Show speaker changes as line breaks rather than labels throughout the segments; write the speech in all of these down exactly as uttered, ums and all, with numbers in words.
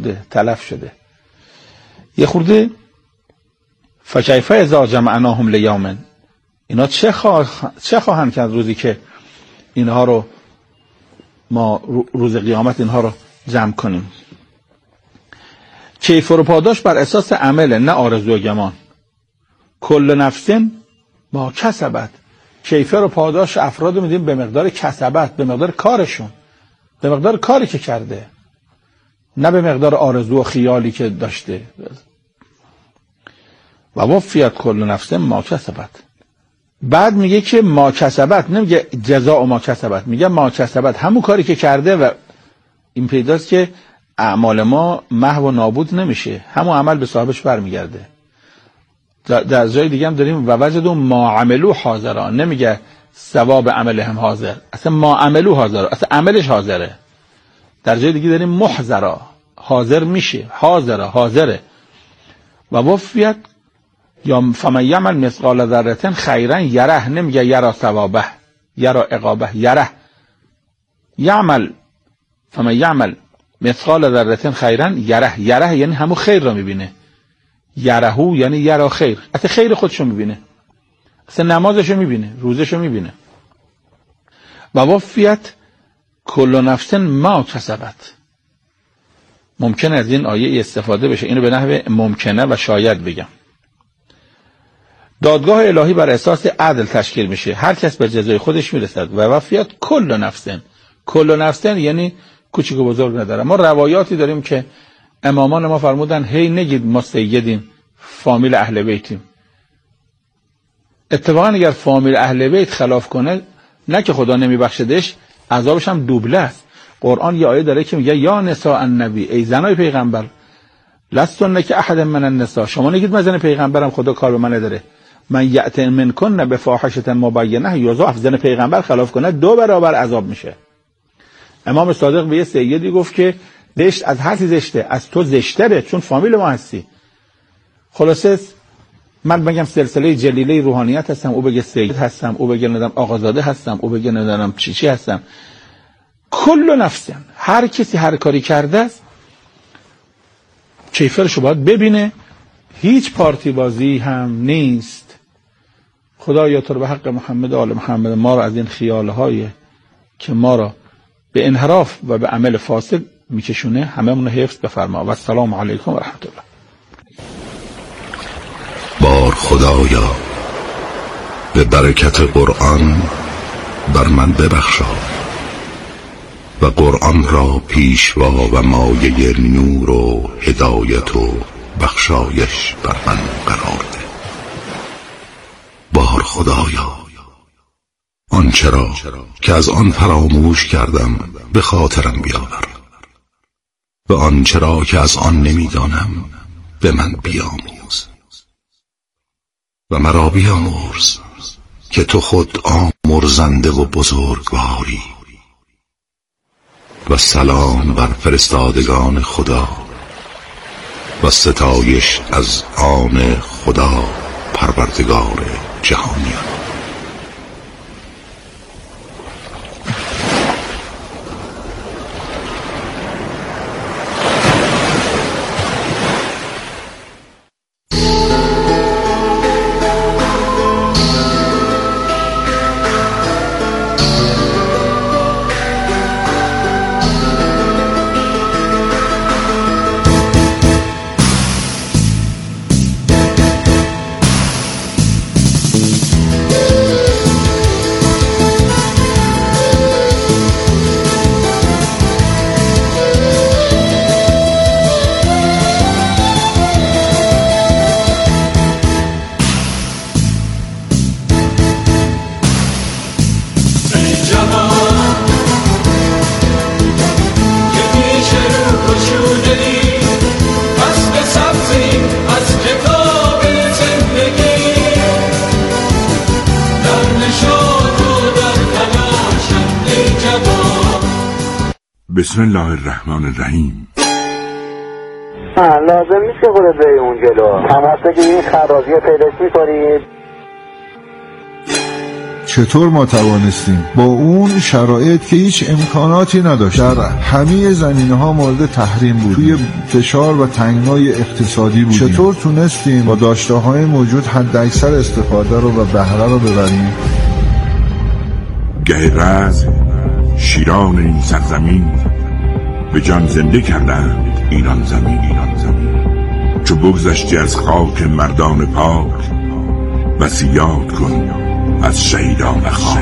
مرده، تلف شده. یه خورده فکیف اذا جمعناهم لیوم، اینا چه خواه... چه خواهند کرد روزی که اینها رو ما روز قیامت اینها رو جمع کنیم. کیف و پاداش بر اساس عمله، نه آرزو و گمان. کل نفس ما کسبت، کیف و پاداش افراد میدیم به مقدار کسبت، به مقدار کارشون، به مقدار کاری که کرده، نه به مقدار آرزو و خیالی که داشته. و وفیت کل نفس ما کسبت. بعد میگه که ما کسبت، نمیگه جزاء ما کسبت، میگه ما کسبت، همون کاری که کرده. و این پیداست که اعمال ما محو و نابود نمیشه، همون عمل به صاحبش برمیگرده. در جای دیگه هم داریم و وجدوا ما عملو حاضرا، نمیگه ثواب عمل هم حاضر، اصلا ما عملو حاضر، اصلا عملش حاضره. در جای دیگه داریم محضرا، حاضر میشه، حاضره حاضره. و وفیت یا فمن یعمل مثقال ذره خیرا یره، نمیگه یرا ثوابه یرا عقابه، یره یعمل، فمن یعمل مثقال ذره خیرا یره، یره یعنی همون خیر را میبینه، یرهو یعنی یرا خیر، اصلا خیر خودشو میبینه، اصلا نمازشو میبینه، روزشو میبینه. و وفیت کل نفس ما کسبت. ممکنه از این آیه استفاده بشه، اینو به نحو ممکنه و شاید بگم. دادگاه الهی بر اساس عدل تشکیل میشه، هر کس به جزای خودش میرسد. و وفیت کل نفس، کل نفس یعنی کوچیک و بزرگ نداره. ما روایاتی داریم که امامان ما فرمودن هی نگید ما سیدیم، فامیل اهل بیتیم. اتفاقا اگر فامیل اهل بیت خلاف کنه، نه که خدا نمیبخشدش، عذابش هم دوبله است. قرآن یه آیه داره که میگه یا نساء النبی، ای زنای پیغمبر، لستن که احد من النساء، شما نگید من زن پیغمبرم، خدا کار به من نداره. من یأت منکن بفاحشة مبینه یضاعف، زن پیغمبر خلاف کنه دو برابر عذاب میشه. امام صادق به یه سیدی گفت که زشت از هر چیز زشته، از تو زشتره، چون فامیل ما هستی. خلاصه من بگم سلسله جلیله روحانیت هستم، او بگه سید هستم، او بگه ندم آقازاده هستم، او بگه ندم چی چی هستم. کل نفس، هر کسی هر کاری کرده است کیفرشو باید ببینه، هیچ پارتی بازی هم نیست. خدایا تو رو به حق محمد و آل محمد ما رو از این خیالهای که ما را به انحراف و به عمل فاسد میکشونه هممون حفظ بفرما. و السلام علیکم و رحمت الله.
بار خدایا به برکت قرآن بر من ببخشا و قرآن را پیشوا و مایه نور و هدایت و بخشایش بر من قرار ده. بار خدایا آنچه را که از آن فراموش کردم به خاطرم بیاور و آنچه را که از آن نمیدانم به من بیاموز و مرا بیامرز که تو خود آمرزنده و بزرگواری. و سلام بر فرستادگان خدا و ستایش از آن خدا پروردگار جهانیان.
بسم الله الرحمن الرحیم.
لازم نیست که خودت بری اون جلو، تماس بگیرید، خراجی پیداش میکنید. چطور ما توانستیم با اون شرایط که هیچ امکاناتی نداشت در همه زمینه‌ها مورد تحریم بود، توی فشار و تنگنای اقتصادی بودیم، چطور تونستیم با داشته‌های موجود حداکثر استفاده رو و بهره رو ببریم؟
گهرز شیران این سرزمین به جان زنده کردند اینان زمین اینان زمین چو بگذشتی از خاک مردان پاک وصیت کن از شهیدان خاک.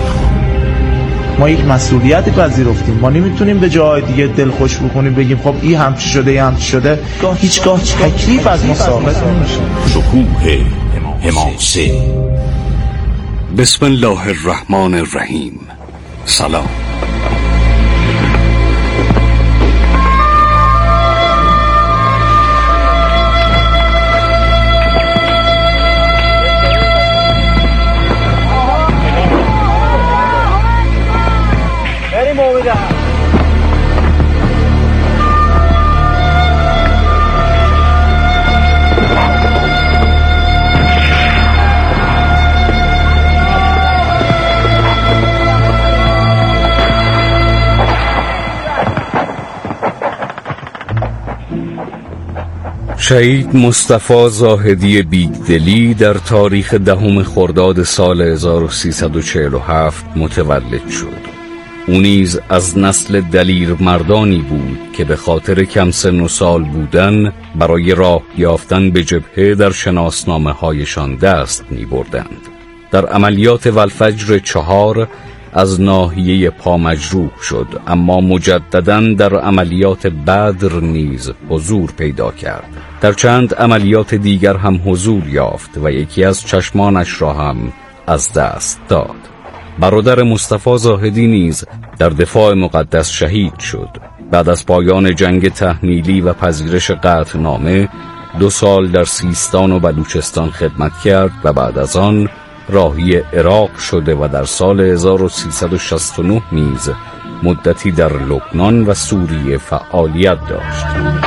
ما یک مسئولیتی پذیرفتیم، ما نمیتونیم به جای دیگه دل خوش بکنیم بگیم خب این هم چی شده این هم چی شده. هیچگاه تکلیف از ما ساقط نمیشه.
شکوه حماسه. بسم الله الرحمن الرحیم. سلام. شهید مصطفی زاهدی بیگدلی در تاریخ دهم خرداد سال هزار و سیصد و چهل و هفت متولد شد. او نیز از نسل دلیر مردانی بود که به خاطر کم سن و سال بودن برای راه یافتن به جبهه در شناسنامه هایشان دست می بردند. در عملیات والفجر چهار از ناحیه پا مجروح شد، اما مجدداً در عملیات بدر نیز حضور پیدا کرد. در چند عملیات دیگر هم حضور یافت و یکی از چشمانش را هم از دست داد. برادر مصطفی زاهدی نیز در دفاع مقدس شهید شد. بعد از پایان جنگ تحمیلی و پذیرش قطعنامه دو سال در سیستان و بلوچستان خدمت کرد و بعد از آن راهی عراق شده و در سال هزار و سیصد و شصت و نه نیز مدتی در لبنان و سوریه فعالیت داشت.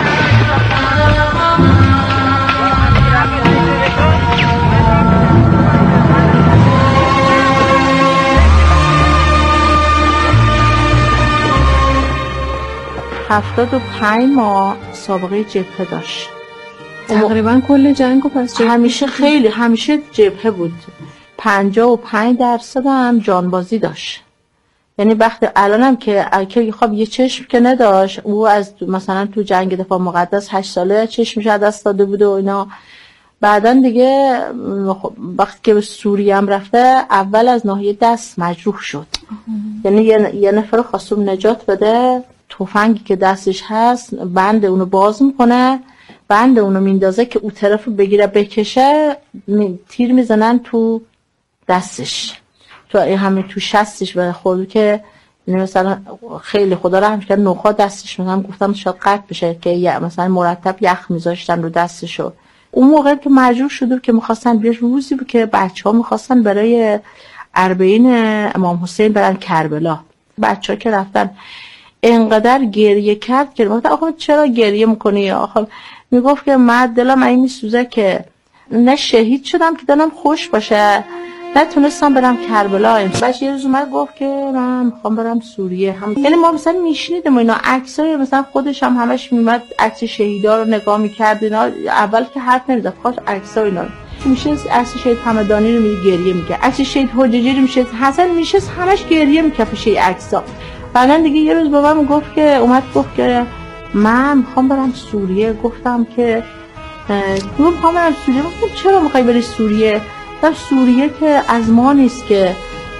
هفتاد و پنج ماه سابقه جبهه داشت.
تقریبا کل جنگو پس جبهه
همیشه خیلی همیشه جبهه بود. پنجاه و پنج درصد هم جانبازی داشت. یعنی وقتی الانم که که خب یه چشم که نداشت، او از مثلا تو جنگ دفاع مقدس هشت ساله چشمش از دست داده بود و اینا. بعدن دیگه وقتی که به سوریه هم رفته اول از ناحیه دست مجروح شد. یعنی یه, یه نفر خواستم نجات بده، تفنگی که دستش هست بند اونو باز میکنه، بند اونو میندازه که او طرف رو بگیره بکشه، تیر میزنن تو دستش، تو همین تو شستش و خورد که مثلا خیلی خدا رحم کنه نوخا دستش مثلا گفتم شاید قطع بشه که مثلا مرتب یخ میذاشتن رو دستشو. اون موقع که مجبور شده که میخواستن بیش روزی بود که بچه ها میخواستن برای اربعین امام حسین برن کربلا. بچه ها که رفتن انقدر گریه کرد که گفت آقا چرا گریه میکنی؟ آقا میگفت که من دلم این میسوزه که نه شهید شدم که دلم خوش باشه، نتونستم برم کربلا. بعد یه روز اومد گفت که من میخوام برم سوریه. هم یعنی ما مثلا میشنیدیم اینا عکسای مثلا خودش هم همش میومد عکس شهیدا رو نگاه میکرد اینا، اول که حرف نمیزد خواست عکسای اینا میشه عکس شهید همدانی رو می گریه میکرد، عکس شهید حجاجی رو میشه حسن میشه همش گریه میکرد پیش عکسا. بعدن دیگه یه روز با من گفت که اومد گفت که من میخوام برم سوریه. گفتم که تو میخوام برم سوریه. گفتم چرا میخوای بری سوریه؟ در سوریه که از ما نیست که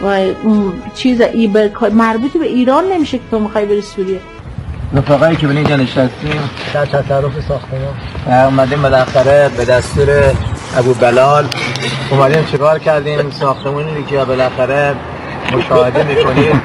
چیز ای مربوط به ایران نمیشه که تو میخوای بری سوریه.
رفقایی که به اینجا نشستیم در تصرف ساختمان اومدیم بالاخره به دستور ابو بلال اومدیم چیکار کردیم؟ ساختمونی که بالاخره مشاهده میکنیم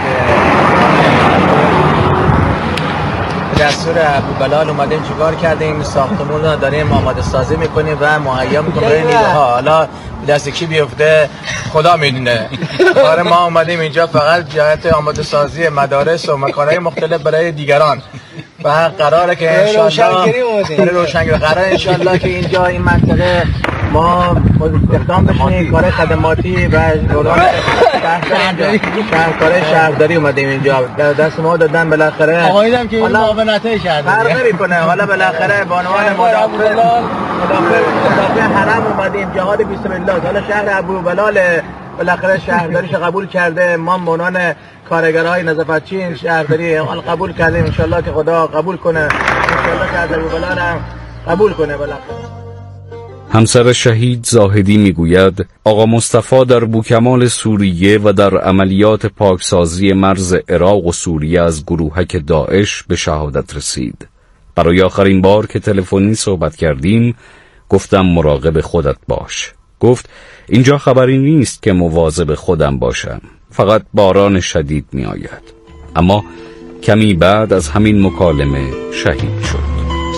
دستور ابو بلال اومدیم چیکار کردیم؟ ساختمون رو داریم آماده سازی میکنیم و مهیا میکنیم برای نیروها. حالا دست کی بیفته خدا میدونه. آره ما اومدیم اینجا فقط جهت آماده سازی مدارس و مکانهای مختلف برای دیگران و قراره که انشالله برای روشنگری قراره انشالله که اینجا این منطقه ما اقدام بشینیم کار خدماتی و دوران شهرداری شهرداری شهرداری اومدیم اینجا دست ما دادن بالاخره
آقایی هم که معاونتای شهرداری
فرق کنه حالا بالاخره به عنوان مدافع مدافع حرم اومدیم جهاد بسم الله حالا شهر ابوبلال بالاخره شهرداریش قبول کرده ما مونان کارگرای نظافتچی شهرداری حال قبول کردیم ان شاءالله که خدا قبول کنه ان شاءالله شهر ابوبلال هم قبول کنه بالاخره.
همسر شهید زاهدی میگوید آقا مصطفی در بوکمال سوریه و در عملیات پاکسازی مرز عراق و سوریه از گروهک داعش به شهادت رسید. برای آخرین بار که تلفنی صحبت کردیم گفتم مراقب خودت باش. گفت اینجا خبری نیست که مواظب خودم باشم، فقط باران شدید می آید. اما کمی بعد از همین مکالمه شهید شد.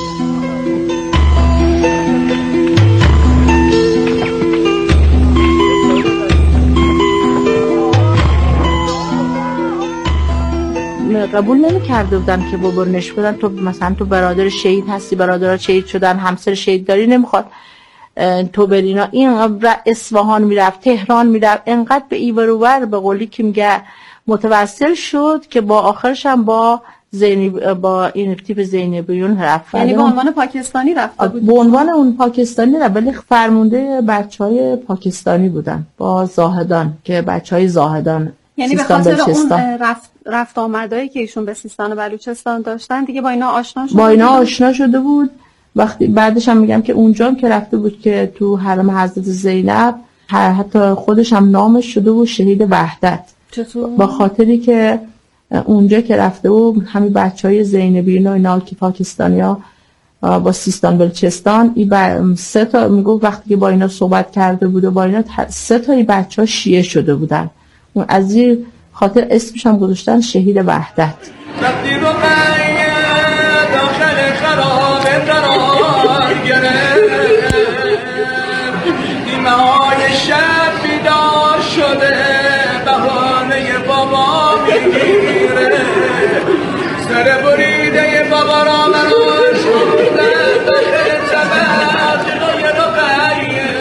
قبول نمی کرده بودن که ببرنش بدن تو مثلا تو برادر شهید هستی، برادر شهید شدن، همسر شهید داری، نمیخواد تو برینا. این اصفهان میرفت، تهران میرفت، انقدر به ایور و ور به قولی که میگه متوسل شد که با آخرش هم با زینب با این تیپ زینبیون رفت.
یعنی به عنوان پاکستانی رفته بود؟
به عنوان اون پاکستانی رفت، ولی فرمانده بچهای پاکستانی بودن با زاهدان که بچهای زاهدان.
یعنی به خاطر اون رفت رفت آمدایی که ایشون به سیستان و بلوچستان داشتن دیگه با اینا آشنا شده
با اینا آشنا شده بود. وقتی بعدش هم میگم که اونجا که رفته بود که تو حرم حضرت زینب حتی خودش هم نامش شده بود شهید وحدت.
چطور؟
با خاطری که اونجا که رفته بود همین بچهای زینبیون و اینا که پاکستانیا با سیستان بلوچستان این سه تا میگفت وقتی که با اینا صحبت کرده بود و با اینا سه تا بچه‌ها شیعه شده بودن. از این خاطر اسمش هم گذاشتن شهید وحدت.
ایمای شب بیدار شده بهانه بابا میگیره سر بریده بابا را منو شده بخیر جبت جلوی رقیه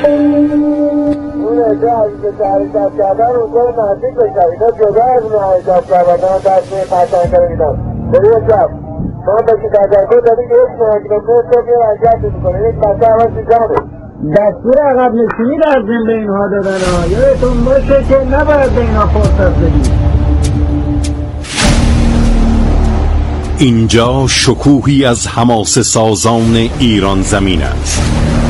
اون اجا عزیز تعریف کردن اونجا نزدیک بشن اینا جدا از اون حجاب کردن دست می پرچنگ کردن برای شب شما باشی تجربه دارید که یک مهاجمه تو بیا وضعیت میکنه یک بچه اول سیزانه دستور عقب نشینی در زن به اینها دادن ها یادتون باشه که نباید به اینها فرصت بدید.
اینجا شکوهی از حماسه سازان ایران زمین است.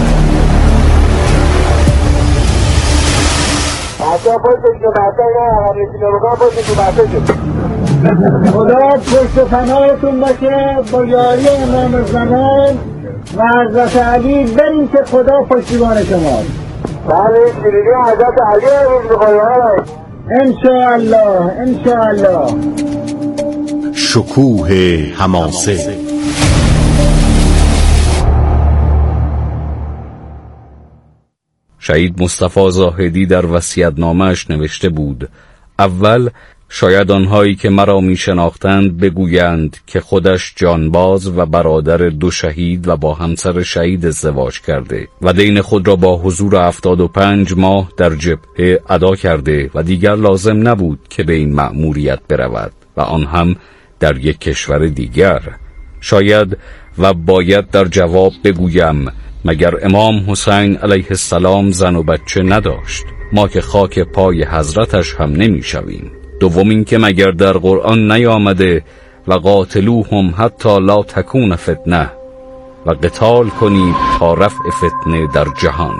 بچه باشه که بچه اینا عقب نشینی رو بگم باشه که بچه شد خدا پشت پناهتون باشه با یاری امام زمان و حضرت علی بریم که خدا پشتیبان شماست. بله شیرینی حضرت علی امروز بخواهیم انشاءالله انشاءالله.
شکوه حماسه.
شهید مصطفی زاهدی در وصیت‌نامه‌اش نوشته بود اول شاید آنهایی که مرا می شناختند بگویند که خودش جانباز و برادر دو شهید و با همسر شهید ازدواج کرده و دین خود را با حضور هفتاد و پنج ماه در جبهه ادا کرده و دیگر لازم نبود که به این مأموریت برود و آن هم در یک کشور دیگر. شاید و باید در جواب بگویم مگر امام حسین علیه السلام زن و بچه نداشت؟ ما که خاک پای حضرتش هم نمی شویم. دوم این که مگر در قرآن نیامده و قاتلوهم حتی لا تکون فتنه و قتال کنید تا رفع فتنه در جهان.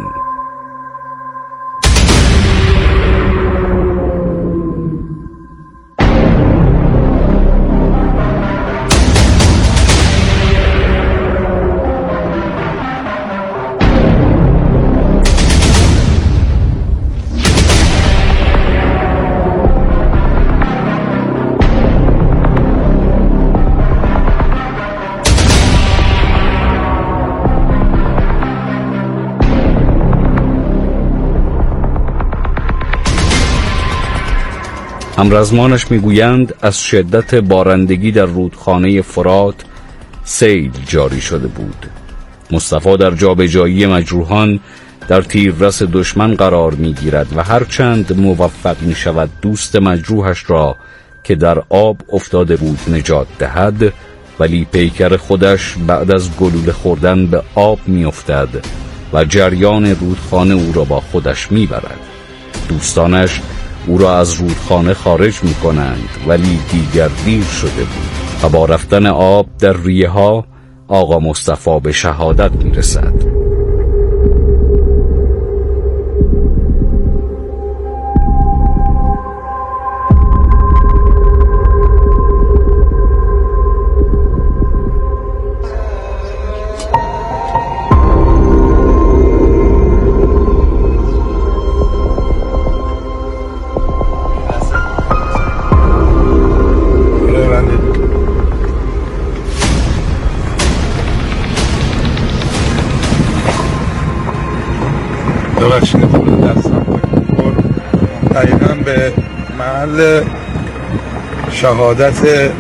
همرزمانش میگویند از شدت بارندگی در رودخانه فرات سیل جاری شده بود. مصطفی در جابجایی مجروحان در تیررس دشمن قرار می‌گیرد و هرچند موفق می‌شود دوست مجروحش را که در آب افتاده بود نجات دهد، ولی پیکر خودش بعد از گلوله خوردن به آب می‌افتد و جریان رودخانه او را با خودش می‌برد. دوستانش او را از رودخانه خارج می‌کنند، ولی دیگر دیر شده بود و با رفتن آب در ریه ها آقا مصطفی به شهادت می‌رسد.
ببخشید خود دستم دقیقا به محل شهادت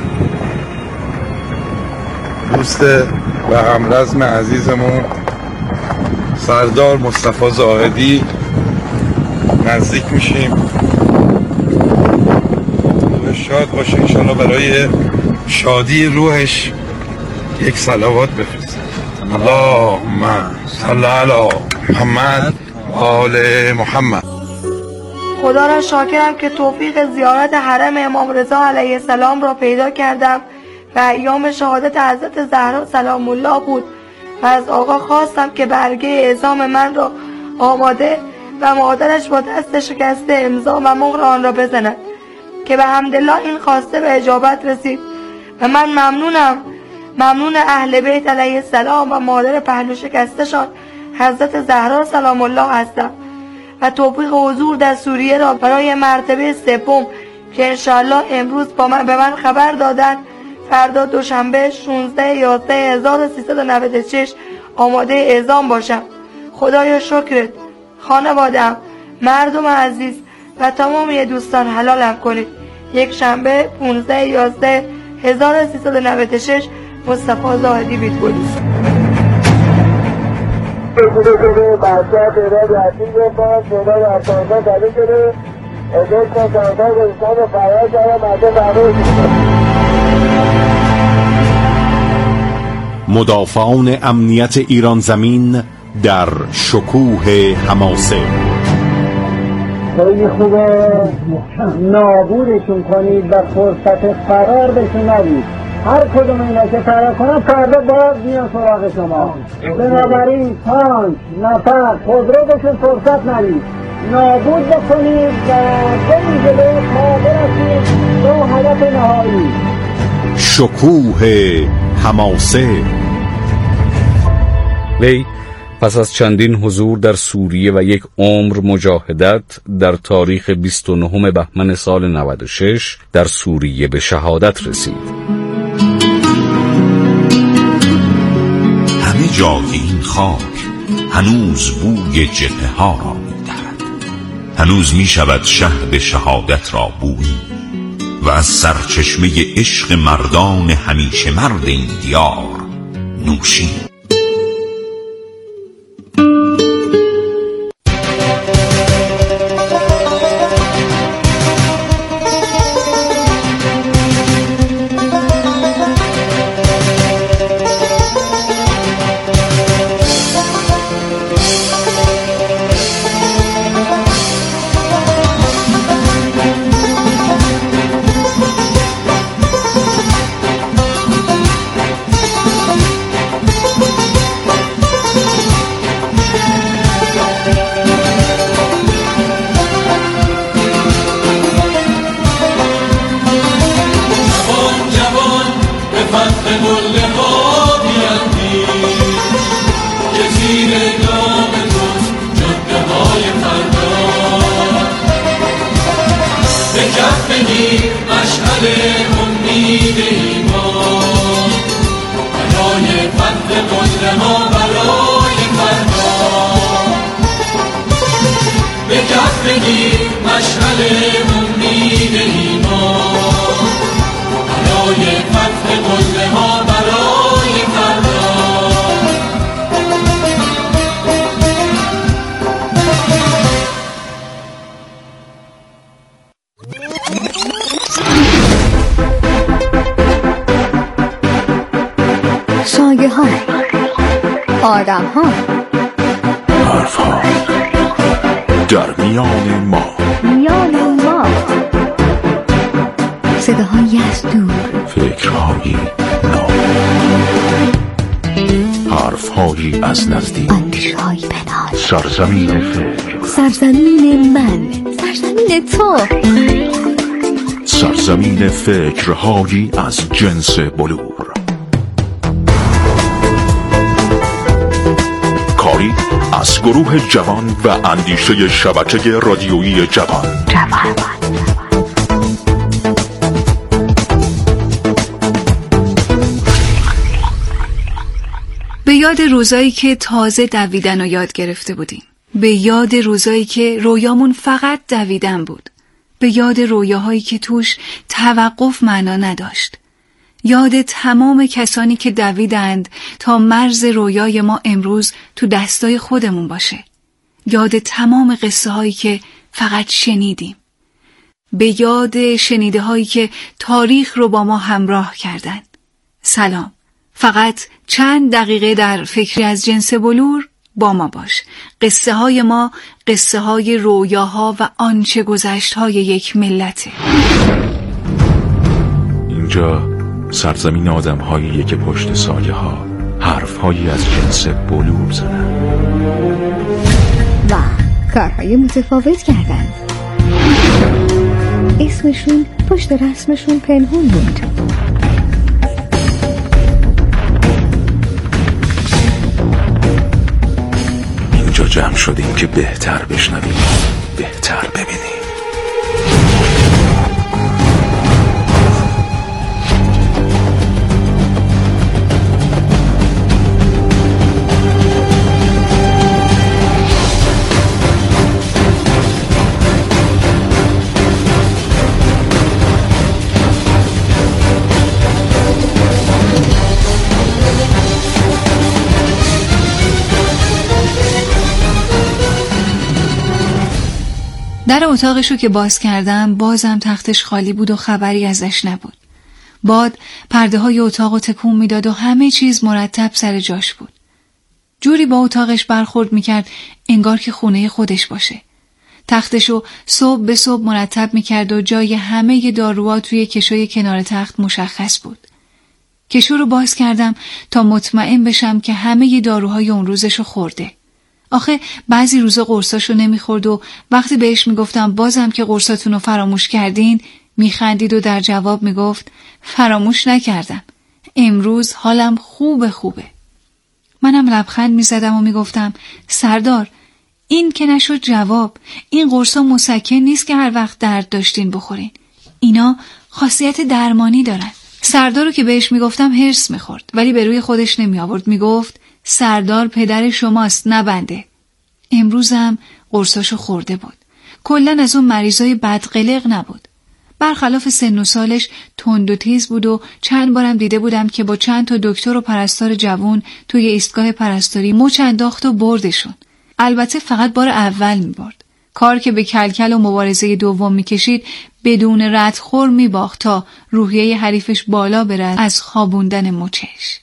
دوست و همرزم عزیزمون سردار مصطفی زاهدی نزدیک میشیم. روحش شاد باشه انشاءالله. برای شادی روحش یک صلوات بفرستیم. اللهم صل علی محمد آل محمد.
خدا را شاکرم که توفیق زیارت حرم امام رضا علیه السلام را پیدا کردم و ایام شهادت حضرت زهرا سلام الله بود و از آقا خواستم که برگه اعزام من را آماده و مادرش با دست شکسته امضا و مهر آن را بزند که به حمدالله این خواسته به اجابت رسید و من ممنونم ممنون اهل بیت علیه السلام و مادر پهلو شکستشان حضرت زهرا سلام الله هستم و توفیق حضور در سوریه را برای مرتبه سوم که انشاءالله امروز با من به من خبر دادن فردا دوشنبه شانزده یازده هزار و سیصد و نود و شش آماده اعزام باشم. خدایا شکرت. خانواده‌ام، مردم عزیز و تمام دوستان حلالم کنید. یک شنبه پانزده یازده هزار و سیصد و نود و شش مصطفی زاهدی بیتگلی.
شده شده بچه تعداد عظیم بکن تعداد افرادان زده شده ادهش کن تعداد انسان و فرای جای مده فرای
مدافعان امنیت ایران زمین در شکوه حماسه.
خیلی خوبه نابودشون کنید و فرصت فرار بهشون ندید. هر کدوم اینا که فرار کنن فردا باز میان سراغ شما. بنابراین پانچ نفر خودرو بهشون فرصت ندید، نابود بکنید و برید جلو تا برسید به هدف نهایی.
شکوه حماسه.
وی پس از چندین حضور در سوریه و یک عمر مجاهدت در تاریخ بیست و نهم بهمن سال نود و شش در سوریه به شهادت رسید.
همه جای این خاک هنوز بوی جبهه ها را می‌دهد. هنوز می شود شهد شهادت را بویی و از سرچشمه عشق مردان همیشه مرد این دیار نوشی.
آدم ها،
حرف ها در میان ما،
میان ما، صداهایی از دور،
فکرهایی نو، حرفهایی از نزدیک،
اندیشهایی پنهان،
سرزمین فکر،
سرزمین من، سرزمین تو،
سرزمین فکرهایی از جنس بلور. کاری از گروه جوان و اندیشه شبکه رادیویی جوان.
جوان.
به یاد روزایی که تازه دویدن و یاد گرفته بودیم. به یاد روزایی که رویامون فقط دویدن بود. به یاد رویاهایی که توش توقف معنا نداشت. یاد تمام کسانی که دویدند تا مرز رویای ما امروز تو دستای خودمون باشه. یاد تمام قصه هایی که فقط شنیدیم. به یاد شنیده هایی که تاریخ رو با ما همراه کردند. سلام. فقط چند دقیقه در فکری از جنس بلور با ما باش. قصه های ما قصه های رویاها و آنچه گذشت های یک ملته.
اینجا سرزمین آدم هاییه که پشت سایه ها حرف هایی از جنس بلور زدن
و کارهای متفاوت کردن. اسمشون پشت رسمشون پنهون بود.
اینجا جمع شدیم که بهتر بشنویم، بهتر ببینیم.
در اتاقشو که باز کردم بازم تختش خالی بود و خبری ازش نبود. باد پرده های اتاقو تکون میداد و همه چیز مرتب سر جاش بود. جوری با اتاقش برخورد میکرد انگار که خونه خودش باشه. تختشو صبح به صبح مرتب میکرد و جای همه داروها توی کشوی کنار تخت مشخص بود. کشو رو باز کردم تا مطمئن بشم که همه داروهای اون روزشو خورده. آخه بعضی روزا قرصاشو نمیخورد و وقتی بهش میگفتم بازم که قرصاتونو فراموش کردین میخندید و در جواب میگفت فراموش نکردم. امروز حالم خوبه خوبه. منم لبخند میزدم و میگفتم سردار این که نشد جواب. این قرصا مسکن نیست که هر وقت درد داشتین بخورین. اینا خاصیت درمانی دارن. سردارو که بهش میگفتم هرس میخورد ولی به روی خودش نمی آورد. میگفت سردار پدر شماست نه بنده. امروزم قرصاشو خورده بود. کلن از اون مریضای بدقلق نبود. برخلاف سن و سالش تند و تیز بود و چند بارم دیده بودم که با چند تا دکتر و پرستار جوون توی ایستگاه پرستاری مچ انداخت و بردشون. البته فقط بار اول می برد. کار که به کلکل و مبارزه دوم می کشید بدون ردخور می باخت تا روحیه حریفش بالا بره از خوابوندن مچش.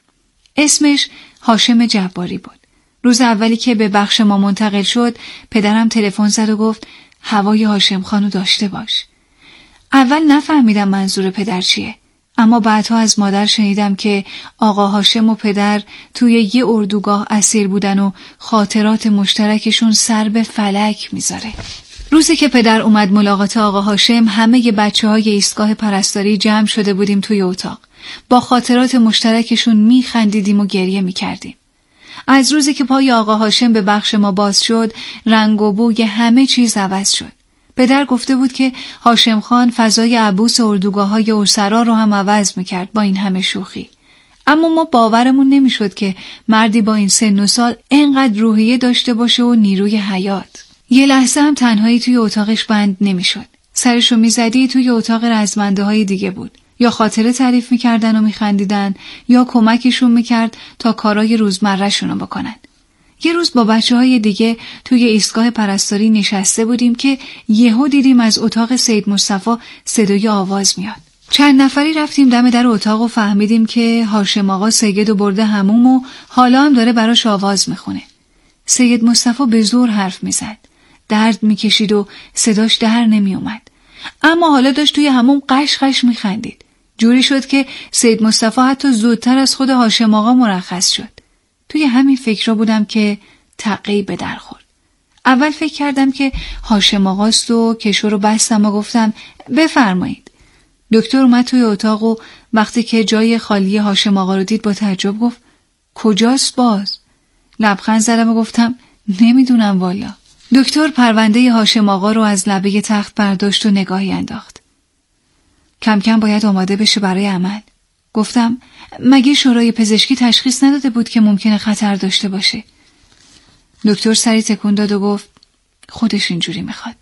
اسمش هاشم جباری بود. روز اولی که به بخش ما منتقل شد پدرم تلفن زد و گفت هوای هاشم خانو داشته باش. اول نفهمیدم منظور پدر چیه، اما بعدها از مادر شنیدم که آقا هاشم و پدر توی یه اردوگاه اسیر بودن و خاطرات مشترکشون سر به فلک میذاره. روزی که پدر اومد ملاقات آقا هاشم همه بچه های ایستگاه پرستاری جمع شده بودیم توی اتاق. با خاطرات مشترکشون میخندیدیم و گریه میکردیم. از روزی که پای آقا هاشم به بخش ما باز شد رنگ و بوی همه چیز عوض شد. پدر گفته بود که هاشم خان فضای عبوس اردوگاه‌های اسرا رو هم عوض میکرد با این همه شوخی. اما ما باورمون نمیشد که مردی با این سن و سال اینقدر روحیه داشته باشه و نیروی حیات. یه لحظه هم تنهایی توی اتاقش بند نمیشد. سرشو میزدی توی اتاق رزمنده های دیگه بود. یا خاطره تعریف میکردن و میخندیدن یا کمکشون میکرد تا کارای روزمره‌شونو بکنن. یه روز با بچه های دیگه توی ایستگاه پرستاری نشسته بودیم که یهو دیدیم از اتاق سید مصطفی صدای آواز میاد. چند نفری رفتیم دم در اتاق و فهمیدیم که هاشم آقا سید و برده حموم و حالا هم داره براش آواز میخونه. سید مصطفی به زور حرف میزد. درد میکشید و صداش در نمیومد. اما حالا داشت توی حموم قش قش میخندید. جوری شد که سید مصطفی حتی زودتر از خود هاشم آقا مرخص شد. توی همین فکر بودم که تقی به در خورد. اول فکر کردم که هاشم آقاست و کشو رو بستم و گفتم بفرمایید. دکتر اومد توی اتاق و وقتی که جای خالی هاشم آقا رو دید با تعجب گفت کجاست باز؟ لبخند زدم و گفتم نمیدونم والا. دکتر پرونده هاشم آقا رو از لبه تخت برداشت و نگاهی انداخت. کم کم باید آماده بشه برای عمل. گفتم مگه شورای پزشکی تشخیص نداده بود که ممکنه خطر داشته باشه؟ دکتر سری تکون داد و گفت خودش اینجوری میخواد.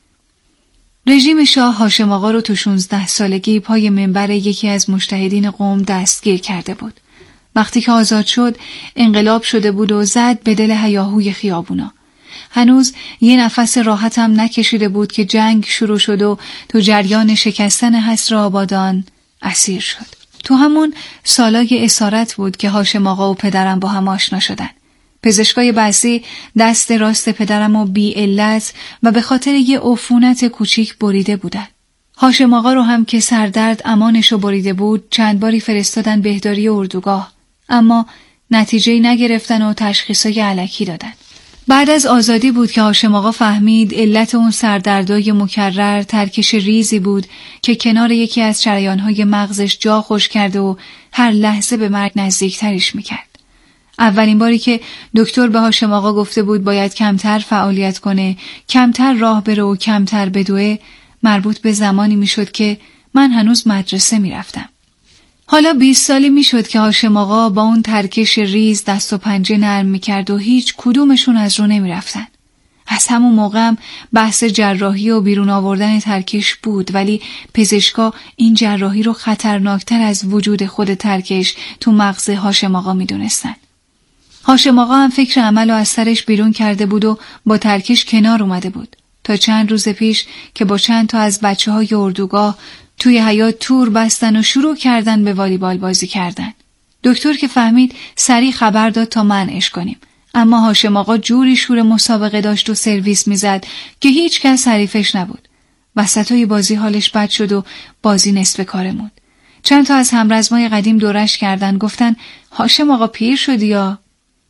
رژیم شاه هاشم آقا رو تو شانزده سالگی پای منبر یکی از مجتهدین قوم دستگیر کرده بود. وقتی که آزاد شد انقلاب شده بود و زد به دل هیاهوی خیابونا. هنوز یه نفس راحت هم نکشیده بود که جنگ شروع شد و تو جریان شکستن حصر آبادان اسیر شد. تو همون سالای اسارت بود که هاشم آقا و پدرم با هم آشنا شدن. پزشکای بعضی دست راست پدرم رو بی علت و به خاطر یه عفونت کوچیک بریده بودن. هاشم آقا رو هم که سردرد امانش رو بریده بود چند باری فرستادن بهداری اردوگاه، اما نتیجه‌ای نگرفتن و تشخیصای الکی دادن. بعد از آزادی بود که هاشم آقا فهمید علت اون سردردای مکرر ترکش ریزی بود که کنار یکی از شریان‌های مغزش جا خوش کرده و هر لحظه به مرگ نزدیکترش میکرد. اولین باری که دکتر به هاشم آقا گفته بود باید کمتر فعالیت کنه، کمتر راه بره و کمتر بدوه، مربوط به زمانی میشد که من هنوز مدرسه میرفتم. حالا بیست سالی میشد که هاشم آقا با اون ترکش ریز دست و پنجه نرم میکرد و هیچ کدومشون از رو نمیرفتن. از همون موقع هم بحث جراحی و بیرون آوردن ترکش بود، ولی پزشکا این جراحی رو خطرناکتر از وجود خود ترکش تو مغز هاشم آقا میدونستن. هاشم آقا هم فکر عمل رو از سرش بیرون کرده بود و با ترکش کنار اومده بود تا چند روز پیش که با چند تا از بچه های اردوگاه توی حیاط تور بستن و شروع کردن به والیبال بازی کردن. دکتر که فهمید سریع خبر داد تا منعش کنیم، اما هاشم آقا جوری شور مسابقه داشت و سرویس میزد که هیچ کس حریفش نبود. وسطای بازی حالش بد شد و بازی نصف کاره موند. چند تا از همرزمای قدیم دورش کردن، گفتن هاشم آقا پیر شدی یا؟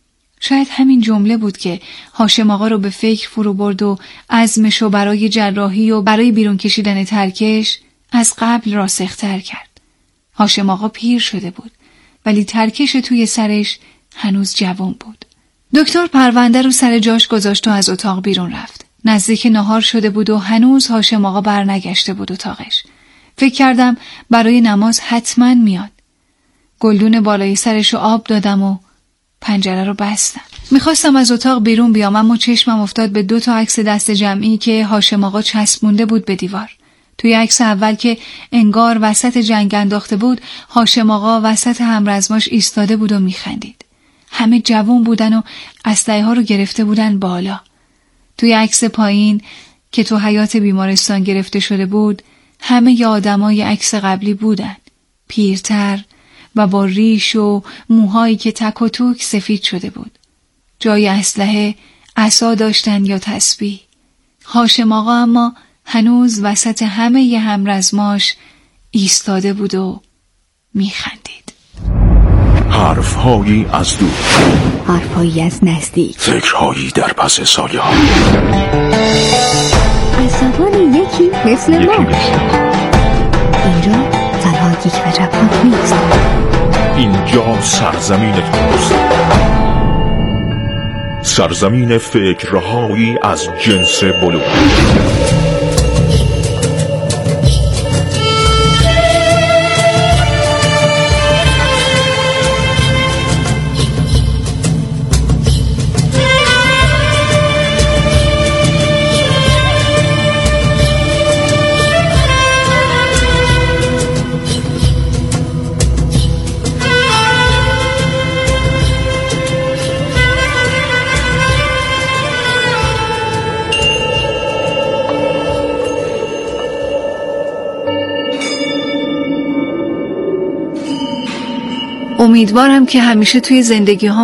شاید همین جمله بود که هاشم آقا رو به فکر فرو برد و عزمشو برای جراحی و برای بیرون کشیدن ترکش از قبل راسختر کرد. هاشم آقا پیر شده بود، ولی ترکش توی سرش هنوز جوان بود. دکتر پرونده رو سر جاش گذاشت و از اتاق بیرون رفت. نزدیک نهار شده بود و هنوز هاشم آقا برنگشته بود اتاقش. فکر کردم برای نماز حتما میاد. گلدون بالای سرش رو آب دادم و پنجره رو بستم. میخواستم از اتاق بیرون بیام، اما چشمم افتاد به دو تا عکس دست جمعی که هاشم آقا چسبونده بود به دیوار. توی عکس اول که انگار وسط جنگ انداخته بود، هاشم آقا وسط همرزماش ایستاده بود و میخندید. همه جوان بودن و اسلحه ها رو گرفته بودن بالا. توی عکس پایین که تو حیاط بیمارستان گرفته شده بود، همه ی آدمای عکس قبلی بودن، پیرتر و با ریش و موهایی که تک و توک سفید شده بود. جای اسلحه عصا داشتن یا تسبیح. هاشم آقا اما هنوز وسط همه ی همرزماش ایستاده بود و میخندید.
حرفهایی از دور،
حرفهایی از نزدیک،
فکرهایی در پس سایه ها،
از زبان یکی مثل ما. اینجا تنها یک وجب هم نیست،
اینجا سرزمین توست، سرزمین فکرهایی از جنس بلوغ.
امیدوارم که همیشه توی زندگی ها